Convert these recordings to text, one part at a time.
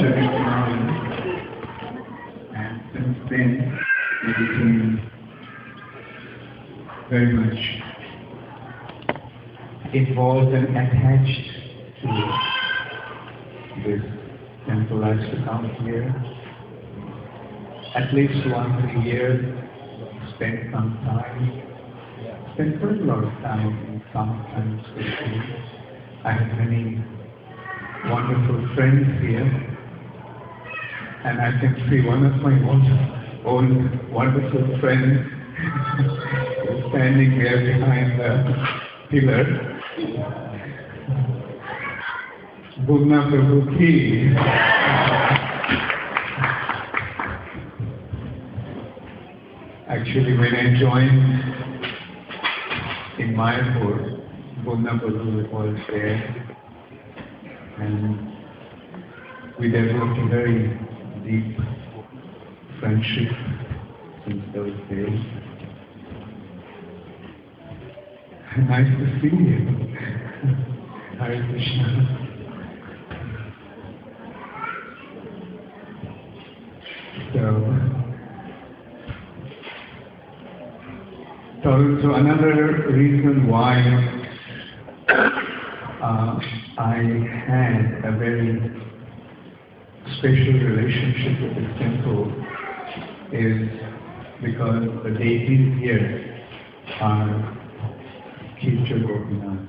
Sharif Imam, and since then we became very much involved and attached to this temple. I used to come here at least once a year, spend some time, spend quite a lot of time in sometimes with you. I have many wonderful friends here, and I can see one of my own wonderful friends standing there behind the pillar. Bhugna Prabhu ki. Actually, when I joined in Mayapur, Bhugna Prabhu was there, and we developed a very deep friendship since those days. Nice to see you. Hare Krishna. So another reason why I had a very special relationship with this temple is because the deities here are Kirchur Gopinath.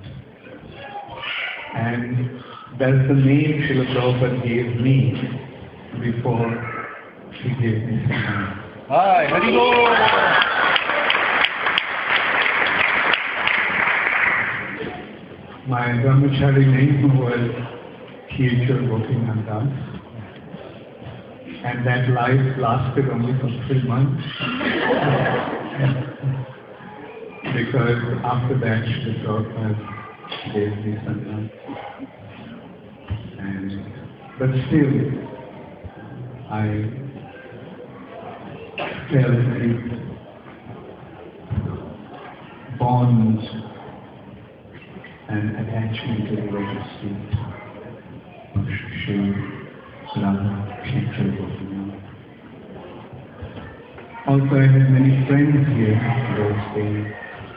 And that's the name Srila Prabhupada gave me before he gave me Sangha. Hi, Hari My brahmachari name was Kirchur Gopinath Das, and that life lasted only for 3 months. Because after that, Srila Prabhupada gave me Sangha. But still, I felt deep bonds and attachment to the lotus feet of Sri Radha Kirchur Gopinath. Also, I had many friends here those days.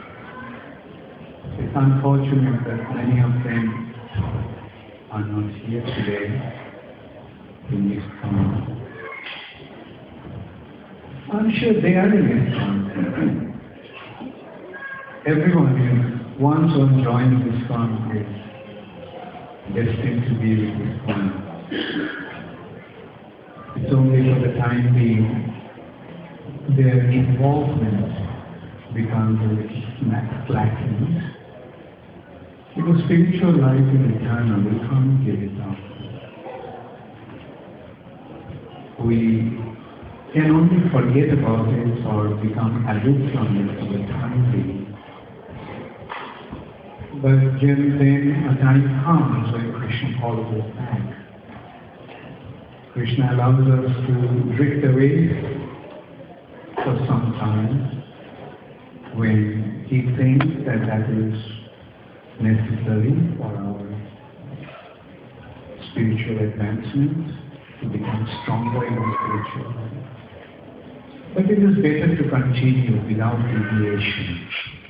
It's unfortunate that many of them are not here today in ISKCON. I'm sure they are in ISKCON. Everyone is. Once one joins ISKCON is destined to be with ISKCON. It's only for the time being their involvement becomes a little slackened. Because spiritual life is eternal, we can't give it up. We can only forget about it or become aloof from it for the time being. But then a time comes when Krishna calls us back. Krishna allows us to drift away for some time when he thinks that that is necessary for our spiritual advancement, to become stronger in our spiritual life. But it is better to continue without deviation.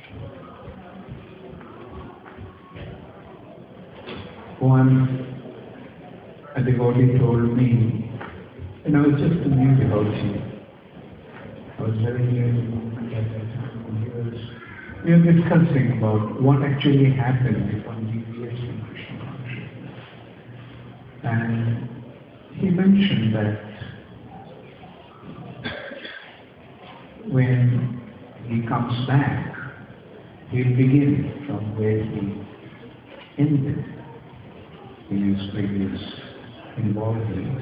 Once a devotee told me, and I was just a new devotee. I was very young at that time. We were discussing about what actually happens if one deviates from Krishna consciousness. And he mentioned that when he comes back, he'll begin from where he ended in his previous involvement.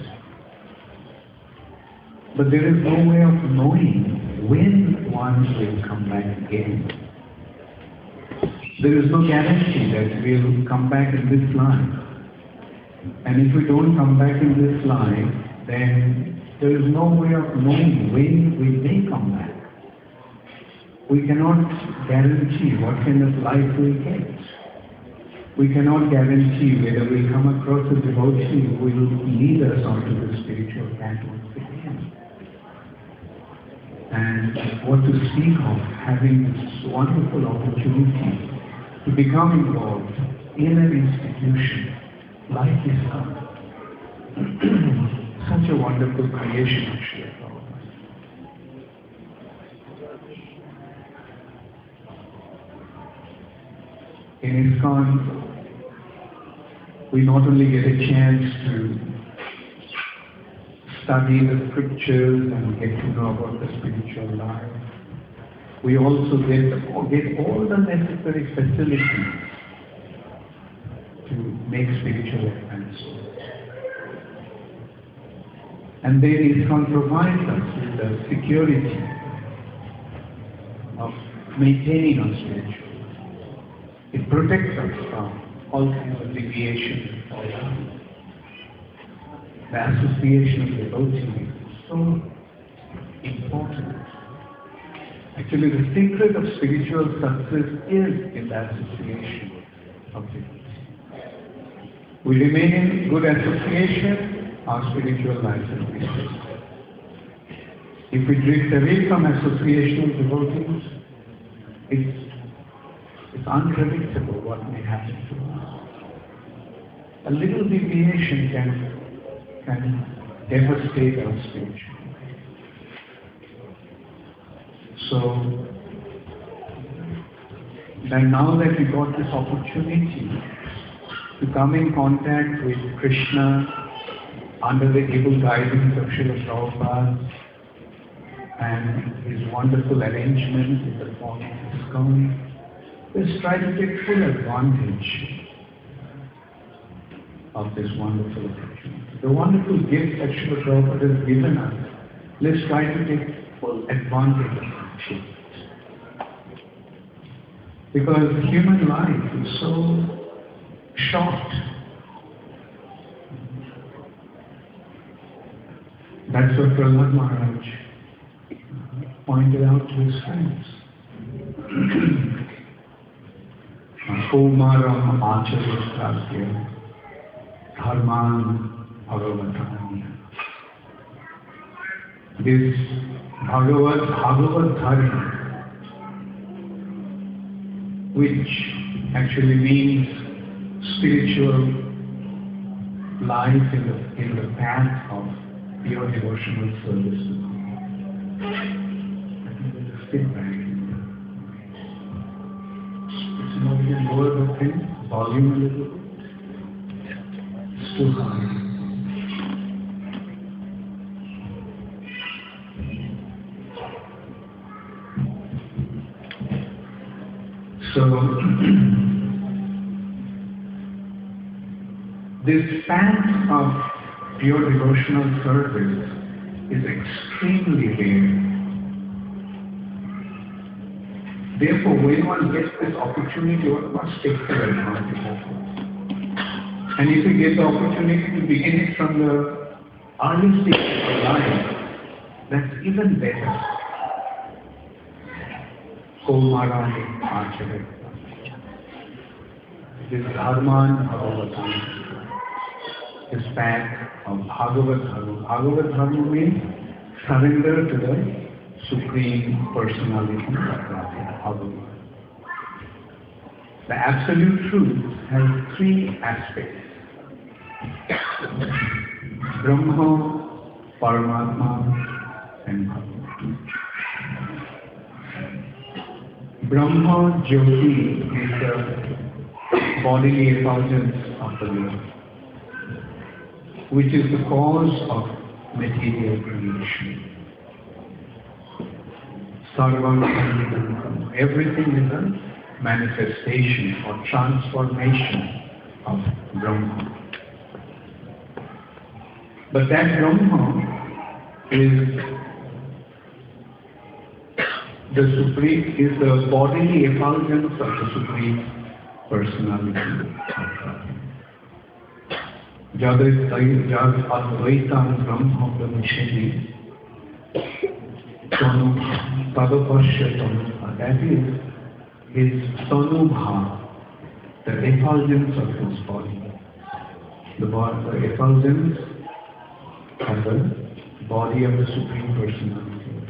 But there is no way of knowing when one will come back again. There is no guarantee that we will come back in this life. And if we don't come back in this life, then there is no way of knowing when we may come back. We cannot guarantee what kind of life we get. we cannot guarantee whether we come across a devotee who will lead us onto the spiritual path once again. And what to speak of having this wonderful opportunity to become involved in an institution like ISKCON. Such a wonderful creation of Srila Prabhupada. In ISKCON, we not only get a chance to study the scriptures and get to know about the spiritual life, we also get all the necessary facilities to make spiritual advancement. And then ISKCON provides us with the security of maintaining our spiritual. It protects us from all kinds of deviation and fallout. The association of devotees is so important. Actually, the secret of spiritual success is in the association of devotees. We remain in good association, our spiritual life will be successful. If we drift away from association of devotees, it's unpredictable what may happen to us. A little deviation can devastate our spiritual life. So, then now that we got this opportunity to come in contact with Krishna under the able guidance of Srila Prabhupada and his wonderful arrangement in the form of ISKCON, let's try to take full advantage of this wonderful opportunity. The wonderful gift that Srila Prabhupada has given us, let's try to take full advantage of it. Because human life is so short. That's what Prahlad Maharaj pointed out to his friends. Kaumaram Acharya Dharman Bhagavatanya. This Bhagavat Dharma, which actually means spiritual life in the path of pure devotional service. Sit back. It's not even lower the thing, volume a little bit. It's too high. So, this path of pure devotional service is extremely rare. Therefore, when one gets this opportunity, one must take full advantage of it. And if you get the opportunity to begin it from the early stage of life, that's even better. Kaumarani Acharya. This Dharman Bhagavatanya. This path of Bhagavat Dharma. Bhagavat Dharma means surrender to the Supreme Personality of Bhagavan. The Absolute Truth has three aspects. Brahma, Paramatma, and Bhagavan. Brahma Jyoti is the bodily effulgence of the Lord, which is the cause of material creation. Sarvam Khandam. Everything is a manifestation or transformation of Brahma. But that Brahma is the bodily effulgence of the Supreme Personality. Jad Advaitam Brahma Pramishani Tadapashya Tanubha. That is his Tanubha, the effulgence of his body. The effulgence of the body of the Supreme Personality of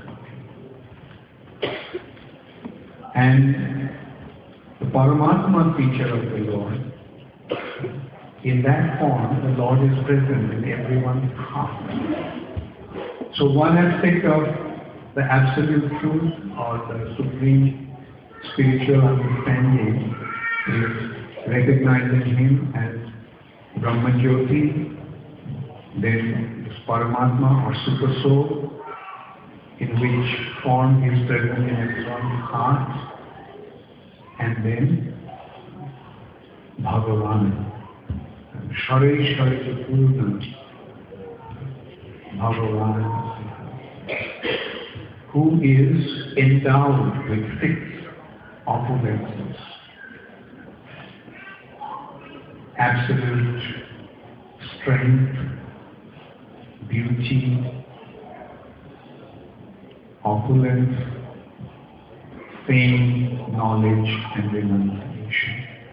God. And the Paramatma feature of the Lord, in that form, the Lord is present in everyone's heart. So one aspect of the absolute truth or the supreme spiritual understanding is recognizing Him as Brahma-Jyoti, then Paramatma or Super Soul, in which form He is present in everyone's heart, and then Bhagavan, Sharaishwara Purna, Bhagavan, who is endowed with 6 opulences: absolute strength, beauty, opulence, fame, knowledge, and renunciation.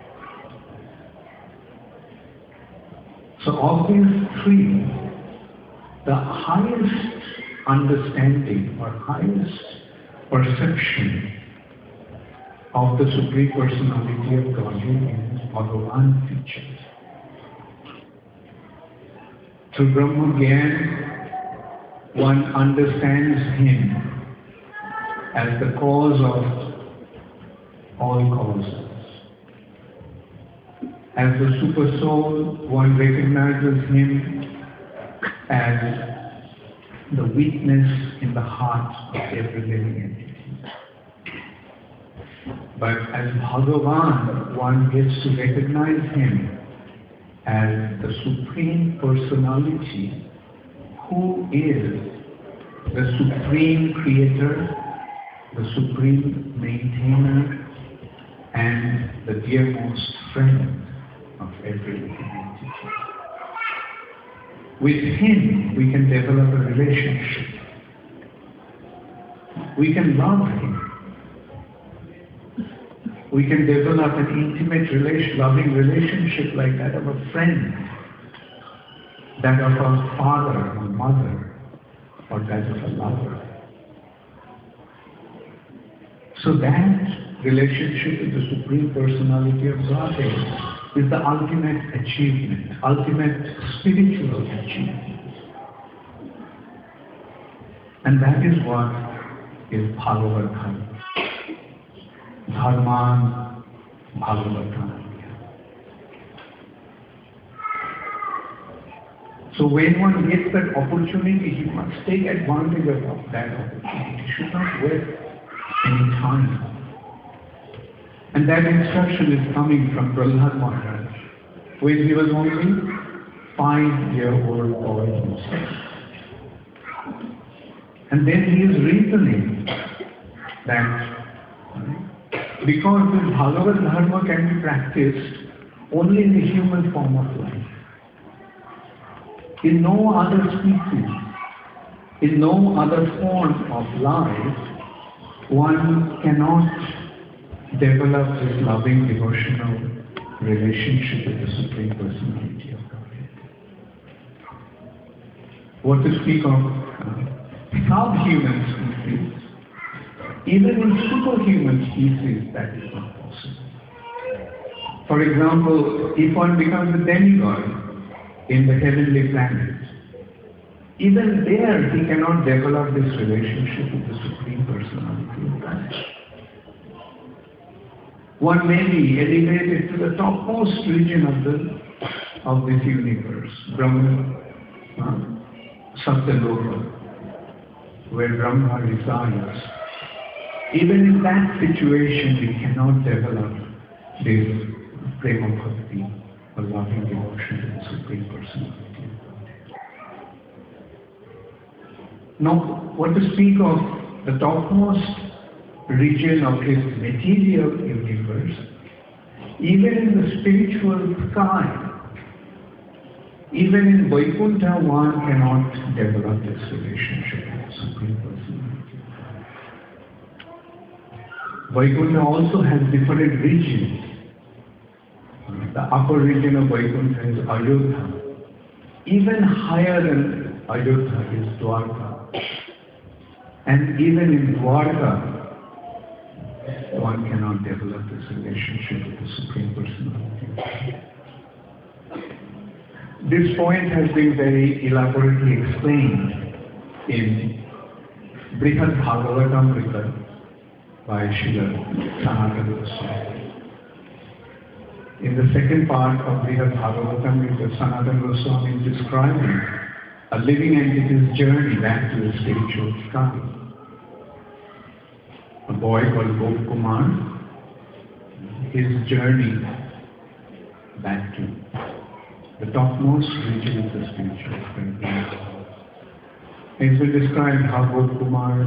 So of these 3, the highest understanding or highest perception of the Supreme Personality of Godhead is Bhagavan features. Through Brahma Gyan, one understands Him as the cause of all causes. As the Super Soul, one recognizes Him as the weakness in the heart of every living entity. But as Bhagavan, one gets to recognize Him as the Supreme Personality, who is the Supreme Creator, the Supreme Maintainer, and the dearmost friend of every living entity. With Him, we can develop a relationship. We can love Him. We can develop an intimate, loving relationship like that of a friend, that of a father or mother, or that of a lover. So that relationship with the Supreme Personality of Godhead is the ultimate achievement, ultimate spiritual achievement. And that is what is Bhagavad Dharma. Dharman Bhagavatam. So when one gets that opportunity, he must take advantage of that opportunity. He should not waste any time. And that instruction is coming from Prahlad Maharaj, when he was only 5-year-old boy himself. And then he is reasoning that because this Bhagavad Dharma can be practiced only in the human form of life. In no other species, in no other form of life, one cannot develop this loving, devotional relationship with the Supreme Personality of Godhead. What to speak of subhuman species, even in superhuman species, that is not possible. For example, if one becomes a demigod in the heavenly planets, even there he cannot develop this relationship with the Supreme Personality of Godhead. One may be elevated to the topmost region of this universe, Brahma, Satyaloka, where Brahma resides. Even in that situation, we cannot develop this prema bhakti, or loving devotion to the Supreme Personality of Godhead. Now, what to speak of the topmost region of his material universe, even in the spiritual sky, even in Vaikuntha, one cannot develop this relationship with the Supreme Personality. Vaikuntha also has different regions. the upper region of Vaikuntha is Ayodhya. Even higher than Ayodhya is Dwarka. And even in Dwarka, one cannot develop this relationship with the Supreme Personality. This point has been very elaborately explained in Brihad Bhagavatamrita by Srila Sanatana Goswami. In the second part of Brihad Bhagavatamrita, Sanatana Goswami is describing a living entity's journey back to the spiritual sky. A boy called Gop Kumar, his journey back to the topmost region of the spiritual sky. It's been described how Gop Kumar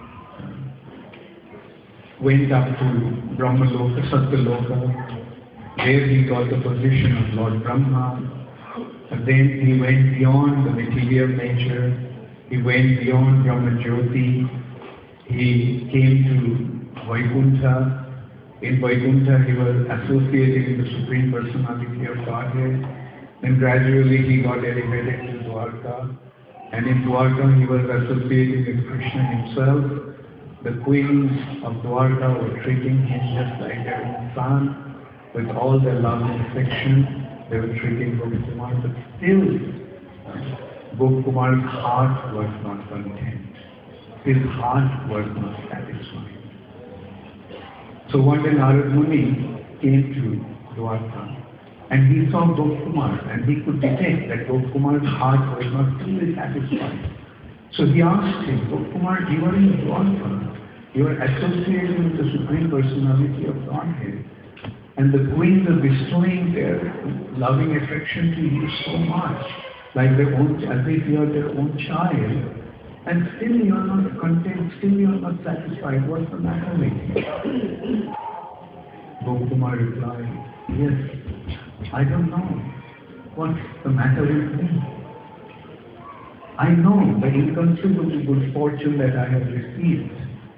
went up to Brahmaloka, Satyaloka. There he got the position of Lord Brahma. And then he went beyond the material nature. He went beyond Brahma Jyoti. He came to Vaikuntha. In Vaikuntha he was associated with the Supreme Personality of Godhead. Then gradually he got elevated to Dwarka. And in Dwarka he was associated with Krishna himself. The queens of Dwarka were treating him just like their own son. With all their love and affection, they were treating Gop Kumar, but still, Gop Kumar's heart was not content. His heart was not satisfied. So one day Narad Muni came to Dwarka, and he saw Gop Kumar, and he could detect that Gop Kumar's heart was not fully satisfied. So he asked him, Gop Kumar, you are in Dwarka. You are associated with the Supreme Personality of Godhead. And the queens are bestowing their loving affection to you so much, like their own, as if you are their own child. And still you are not content, still you are not satisfied. What's the matter with you? Gop Kumar replied, yes, I don't know what's the matter with me. I know the inconceivable good fortune that I have received.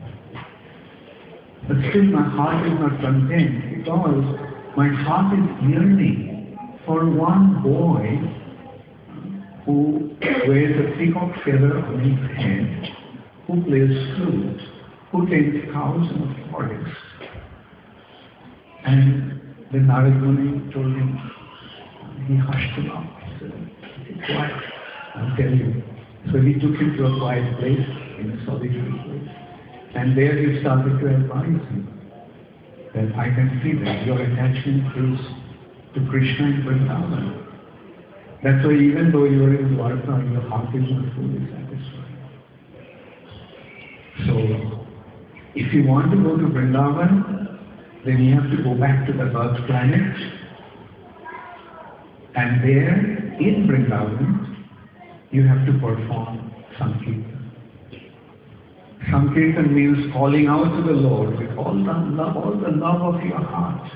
But still my heart is not content because my heart is yearning for one boy who wears a peacock feather on his head, who plays flute, who tends cows in the forest. And the Narad Muni told him, he hushed him up. He said, "Be quiet, I'll tell you." So he took him to a quiet place, in a solitary place. And there he started to advise him that I can see that your attachment is to Krishna and Vrindavan. That's why even though you are in Dwarka, your heart is not fully satisfied. So, if you want to go to Vrindavan, then you have to go back to the birth planet. And there, in Vrindavan, you have to perform Sankirtan. Sankirtan means calling out to the Lord with all the love of your heart.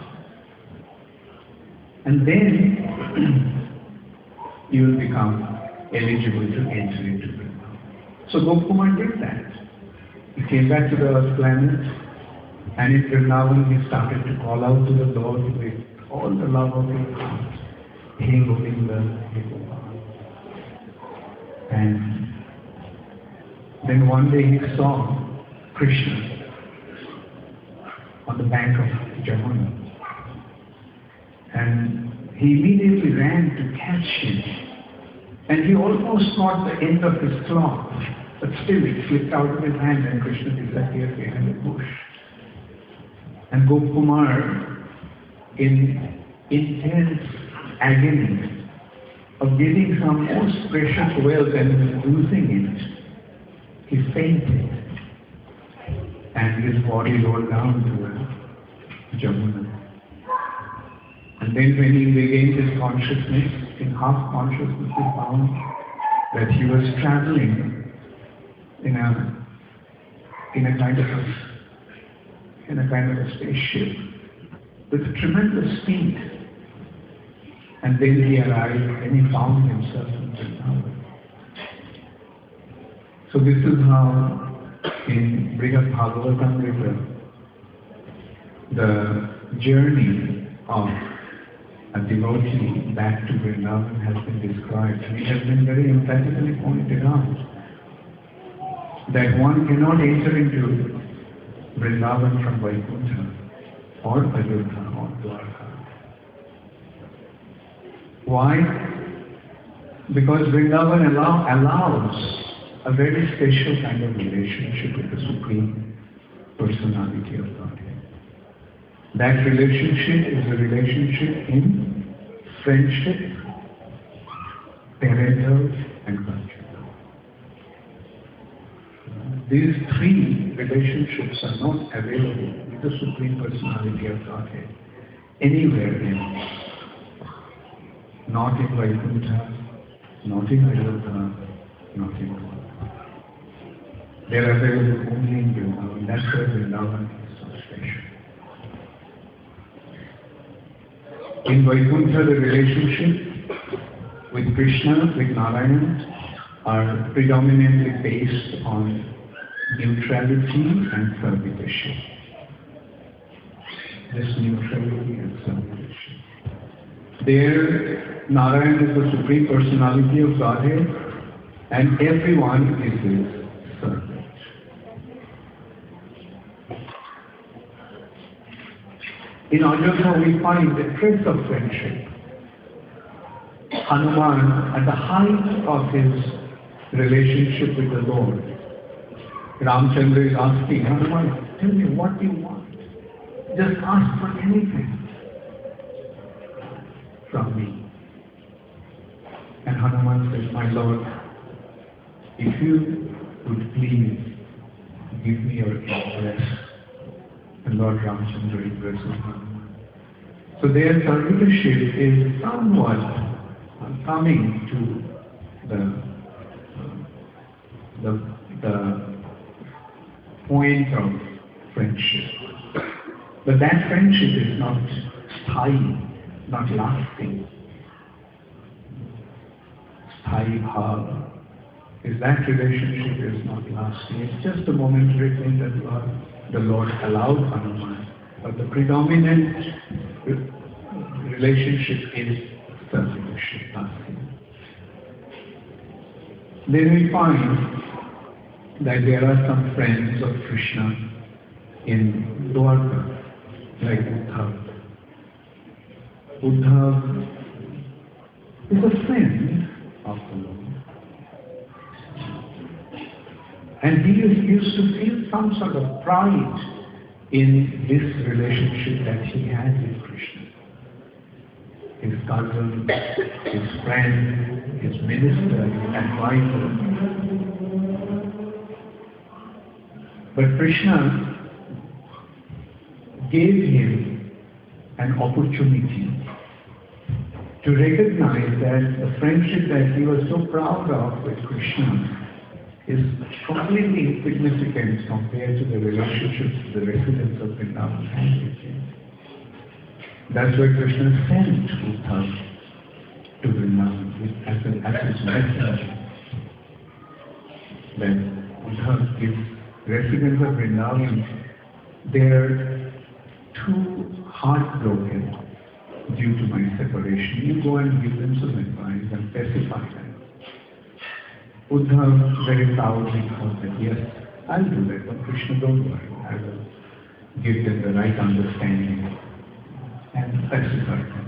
And then you will become eligible to enter into Vrindavan. So Gop Kumar did that. He came back to the earth planet, and in Vrindavan he started to call out to the Lord with all the love of his heart. Hey Govinda, Hey Gopal. And then one day he saw Krishna on the bank of Jamuna. And he immediately ran to catch him. And he almost caught the end of his cloth, but still it slipped out of his hand and Krishna disappeared behind a bush. And Gop Kumar, in intense agony of getting some most precious wealth and losing it, he fainted, and his body rolled down to Jamuna. And then when he regained his consciousness, in half consciousness he found that he was traveling in a kind of a spaceship with tremendous speed. And then he arrived and he found himself in Vrindavan. So this is how in Brihad Bhagavatamrita the journey of a devotee back to Vrindavan has been described. It has been very emphatically pointed out that one cannot enter into Vrindavan from Vaikuntha or Ayodhya or Dwarka. Why? Because Vrindavan allows a very special kind of relationship with the Supreme Personality of Godhead. That relationship is a relationship in friendship, parental, and conjugal. These three relationships are not available with the Supreme Personality of Godhead anywhere else. Not in Vaikuntha, not in Ayodhya, not in Dwarka. They are available only in Vrindavan. That's why Vrindavan is so special. In Vaikuntha, the relationship with Krishna, with Narayana, are predominantly based on neutrality and servitorship. This neutrality and servitorship. There, Narayana is the Supreme Personality of Godhead, and everyone is his servant. In Ayodhya, we find the trace of friendship. Hanuman, at the height of his relationship with the Lord, Ramchandra is asking, Hanuman, tell me what you want. Just ask for anything from me. And Hanuman says, my Lord, if you would please give me your address. And Lord Ramchandra impresses Hanuman. So their servitorship is somewhat coming to the point of friendship. But that friendship is not sthayi, not lasting. Sthayi bhava is that relationship is not lasting. It's just a momentary thing that the Lord allowed Hanuman. But the predominant relationship is servitorship, lasting. Then we find that there are some friends of Krishna in Dwarka, like Uddhav. Uddhav is a friend of the Lord. And he used to feel some sort of pride in this relationship that he had with Krishna. His cousin, his friend, his minister, his advisor. But Krishna gave him an opportunity to recognize that the friendship that he was so proud of with Krishna is completely insignificant compared to the relationships the residents of Vrindavan had with him. That's why Krishna sent Uddhav to Vrindavan as his messenger. That Uddhav gives residents of Vrindavan, they're too heartbroken due to my separation. You go and give them some advice and pacify them. Uddhav very proudly thought that yes, I'll do that, but Krishna, don't worry, I will give them the right understanding and pacify them.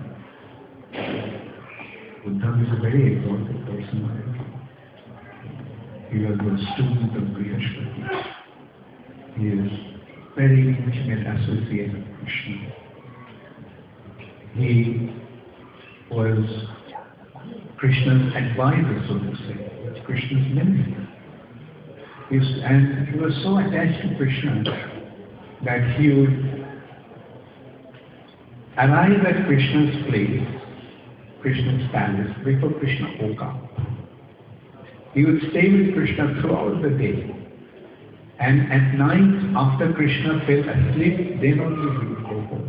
Uddhav is a very exalted personality. He was a student of Brihaspati. He is very intimate associate of Krishna. He was Krishna's advisor, so to say, Krishna's minister. And he was so attached to Krishna that he would arrive at Krishna's place, Krishna's palace, before Krishna woke up. He would stay with Krishna throughout the day. And at night, after Krishna fell asleep, then only he would go home.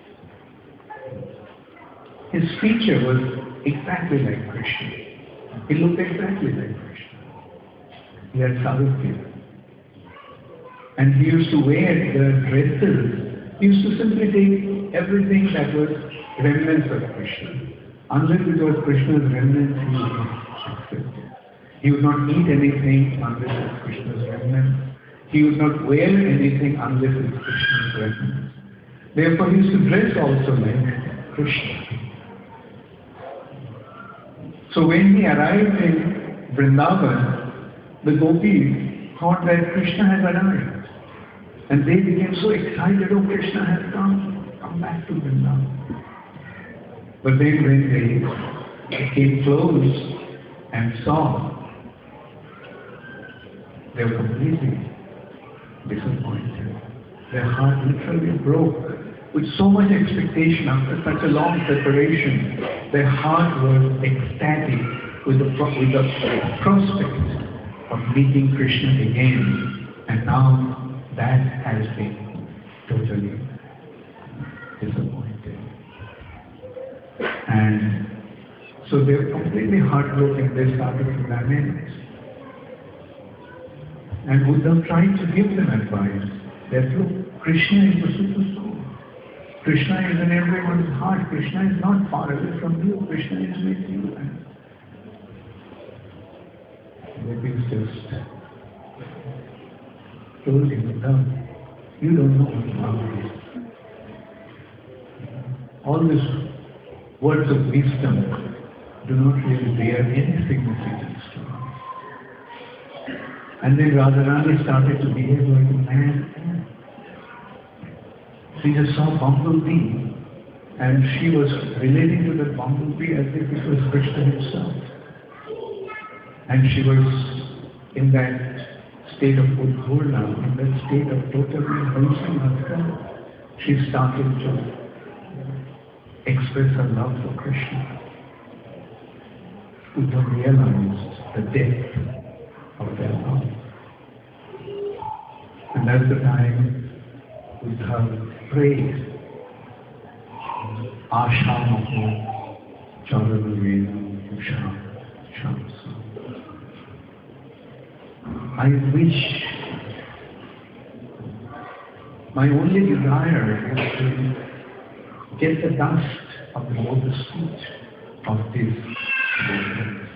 His feature was exactly like Krishna. He looked exactly like Krishna. He had Sarupya. And he used to wear the dresses. He used to simply take everything that was remnants of Krishna. Unless it was Krishna's remnants, he would not accept it. He would not eat anything unless it's Krishna's remnants. He would not wear anything unless it's Krishna's remnants. Therefore, he used to dress also like Krishna. So when he arrived in Vrindavan, the gopis thought that Krishna had arrived. And they became so excited, oh, Krishna has come back to Vrindavan. But then when they came close and saw, they were completely disappointed. Their heart literally broke. With so much expectation after such a long separation, their heart was ecstatic with the prospect of meeting Krishna again. And now that has been totally disappointed. And so they were completely heartbroken. They started to lament. And Uddhava tried to give them advice that look, Krishna is the super soul. Krishna is in everyone's heart. Krishna is not far away from you. Krishna is with you. And maybe just told him, no, you don't know what love is. All these words of wisdom do not really bear any significance to us. And then Radharani started to behave like a man. She just saw bumblebee, and she was relating to the bumblebee as if it was Krishna himself. And she was in that state of Udhurna, in that state of totally embracing herself. She started to express her love for Krishna. Uddhava realized the depth of their love. And that's the time Uddhava prayed, Ashamaho Charanavena Usham Shamsa. I wish, my only desire is to get the dust of the lotus feet of these devotees.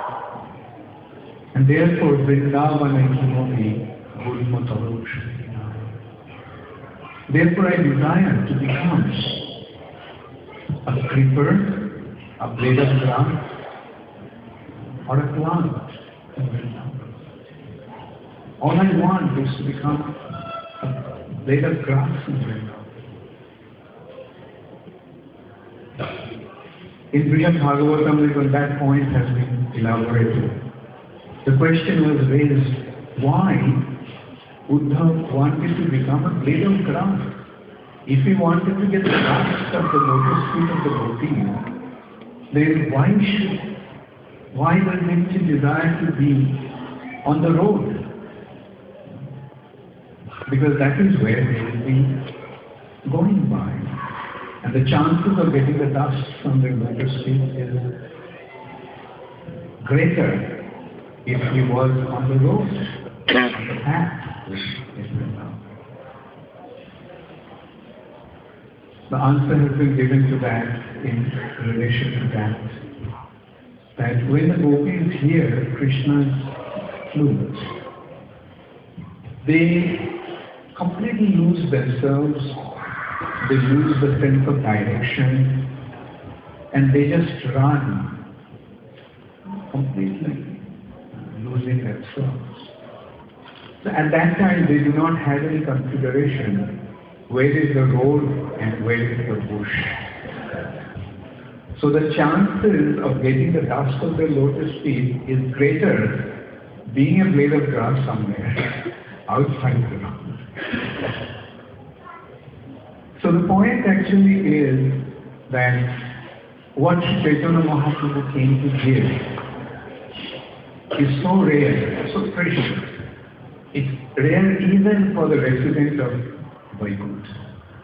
And therefore, Vrindavana Himoni Gurumataroksha. Therefore, I desire to become a creeper, a blade of grass, or a plant in Vrindavan. All I want is to become a blade of grass in Vrindavan. In Brihad Bhagavatam, even that point has been elaborated. The question was raised, why Uddhava wanted to become a blade of grass? If he wanted to get the dust of the lotus feet of the devotees, then why does he desire to be on the road? Because that is where they will be going by. And the chances of getting the dust from the lotus feet is greater if he was on the road, on the path. The answer has been given to that in relation to that when the gopis hear Krishna's flute, they completely lose themselves, they lose the sense of direction, and they just run, completely losing themselves. So at that time, they do not have any consideration where is the road and where is the bush. So the chances of getting the dust of the lotus feet is greater being a blade of grass somewhere outside the ground. So the point actually is that what Chaitanya Mahaprabhu came to give is so rare, so precious. It's rare even for the resident of Vaikuntha.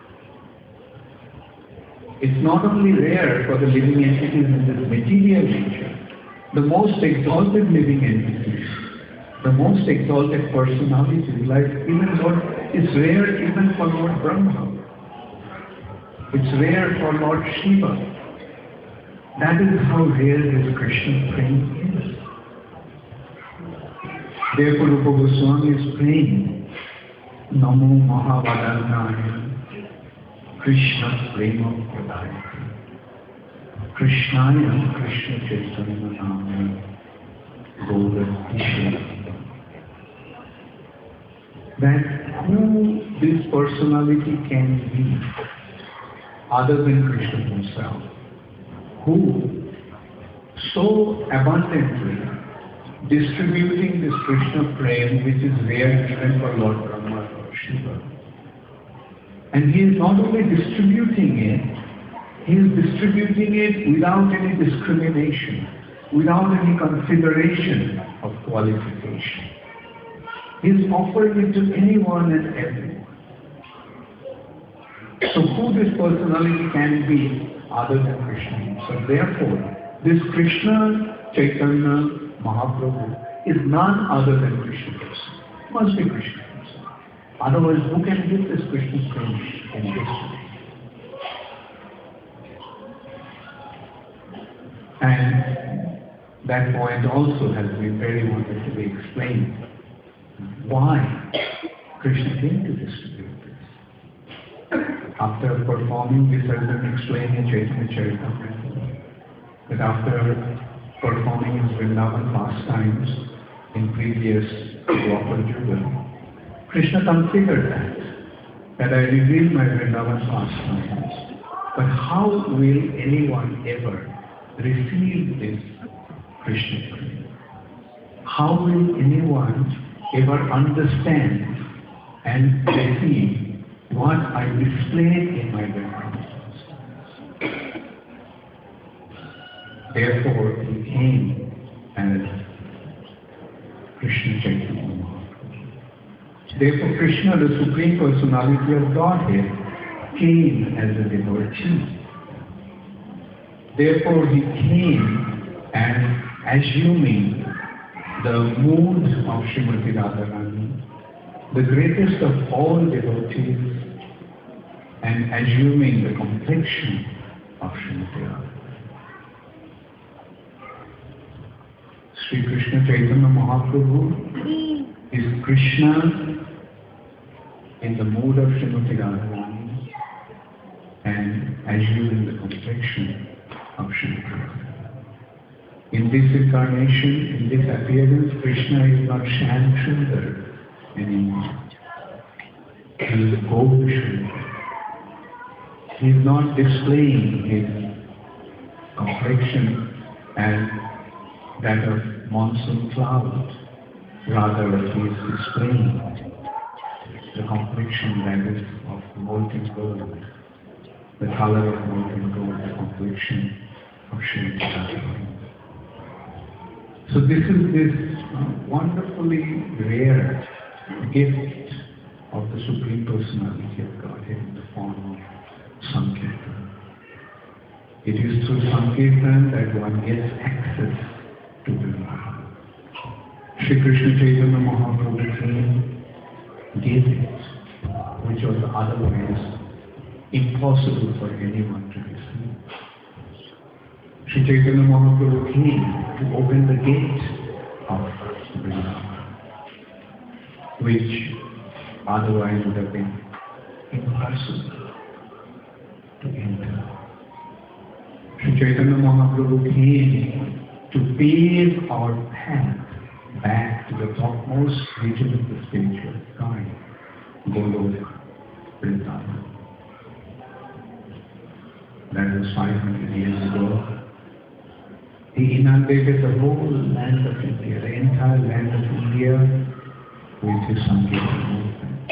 It's not only rare for the living entities in this material nature, the most exalted living entities, the most exalted personalities, like even Lord, is rare even for Lord Brahma. It's rare for Lord Shiva. That is how rare this Krishna praying is. Therefore, Rupa Goswami is praying, Namo Mahavadannaya Krishna Prema Pradayate Krishnaya Krishna Chaitanya Namaya Gaura. That who this personality can be other than Krishna himself, who so abundantly distributing this Krishna prema, which is rare even for Lord Brahma or Shiva. And he is not only distributing it, he is distributing it without any discrimination, without any consideration of qualification. He is offering it to anyone and everyone. So who this personality can be other than Krishna? So therefore, this Krishna Chaitanya Mahaprabhu is none other than Krishna himself. Must be Krishna himself. Otherwise, who can give this Krishna prema in this way? And that point also has been very wonderfully explained. Why Krishna came to distribute this. After performing, this has been explained in Chaitanya Charitamrita, that after performing his Vrindavan pastimes in previous Dwapar Yuga, Krishna considered that I revealed my Vrindavan pastimes, but how will anyone ever receive this Krishna prema? How will anyone ever understand and receive what I displayed in my Vrindavan pastimes? Therefore, he came as Krishna Chaitanya Mahaprabhu. Therefore, Krishna, the Supreme Personality of Godhead, came as a devotee. Therefore, he came as assuming the mood of Srimati Radharani, the greatest of all devotees, and assuming the complexion of Srimati Radharani. Sri Krishna Chaitanya Mahaprabhu is Krishna in the mood of Srimati Radharani and assuming the complexion of Srimati Radharani. In this incarnation, in this appearance, Krishna is not Shyam Sundar anymore. He is Gaura Sundar. He is not displaying his complexion as that of monsoon cloud. Rather, he is displaying the complexion that is of molten gold, the color of molten gold, the complexion of Srimati Radharani. So this is this wonderfully rare gift of the Supreme Personality of Godhead in the form of Sankirtan. It is through Sankirtan that one gets access to the Lord. Sri Krishna Chaitanya Mahaprabhu came, gave it, which was otherwise impossible for anyone to receive. Sri Chaitanya Mahaprabhu came to open the gate of Vrindavan, which otherwise would have been impossible to enter. Sri Chaitanya Mahaprabhu came to pave our path back to the topmost region of the spiritual sky, Goloka, Vrindavan. That was 500 years ago. He inundated the whole land of India, the entire land of India, with his Sankirtan movement.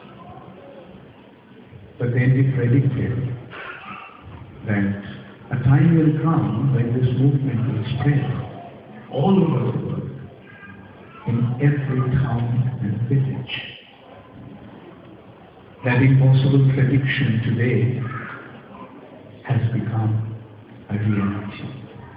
But then he predicted that a time will come when this movement will spread all over the world, in every town and village. That impossible prediction today has become a reality.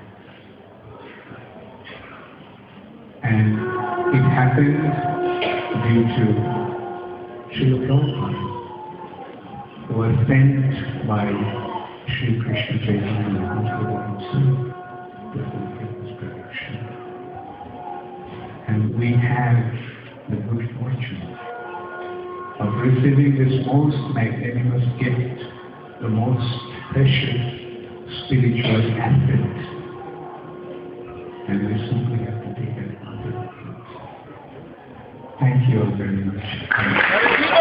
And it happened due to Srila Prabhupada, were sent by Sri Krishna Chaitanya Mahaprabhu himself to fulfill his prediction. And we have the good fortune of receiving this most magnanimous gift, the most precious spiritual asset, and we simply have to take advantage of it. Thank you all very much.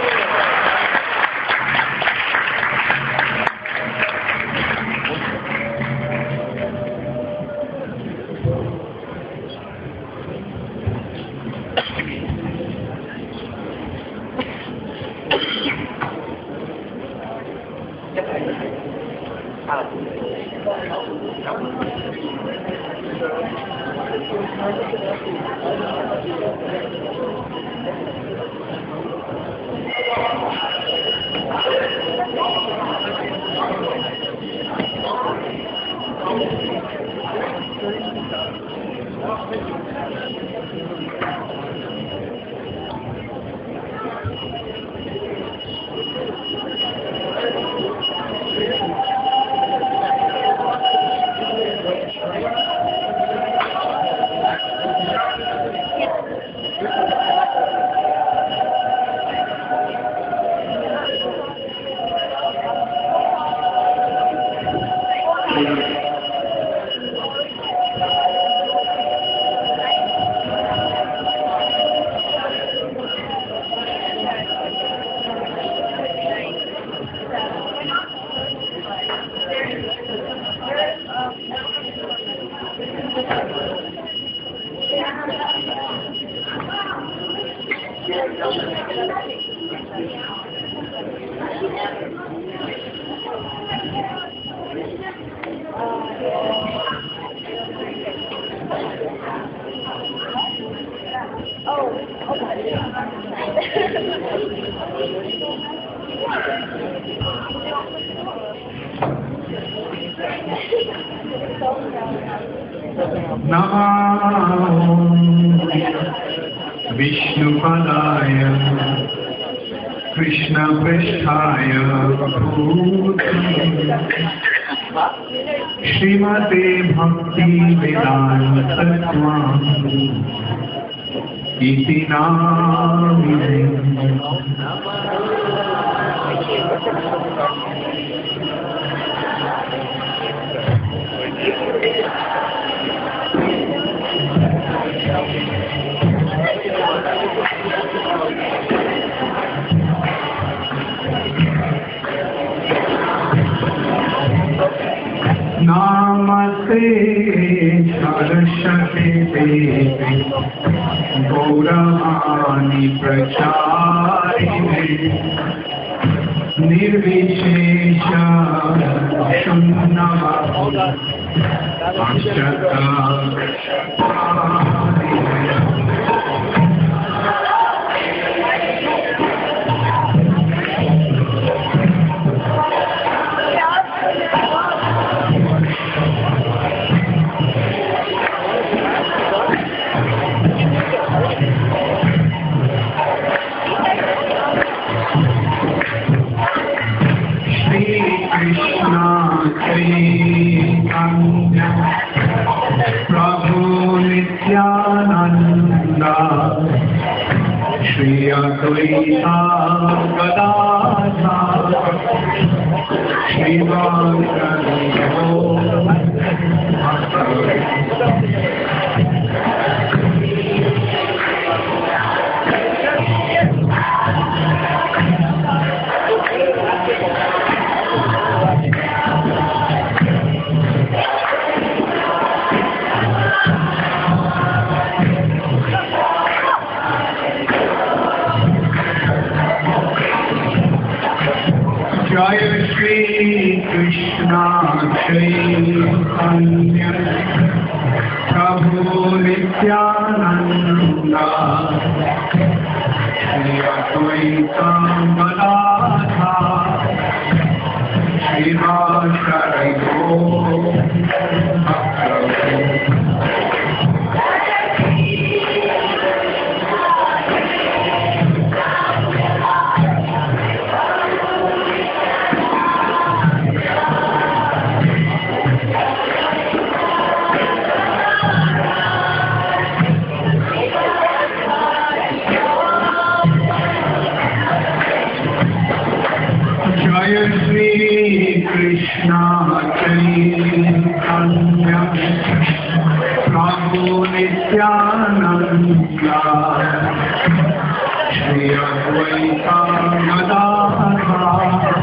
Vishnupalaya Krishna Prishthaya Bhutale Srimate Bhakti Vedanta Swami Iti Namine. Namaste Saraswati Devi Gauravani Pracharine Nirvishesha Shunnavati Ashata Prabhu Nityananda Shri Advaita Gadadhara Shri Jaya Shri Krishna Chaitanya Prabhu Nityananda Shri Advaita Gadadhara Shri Vashari Jai Shri Krishna Chaitanya Prabhu Nityanand Shri Advaita Gadadhar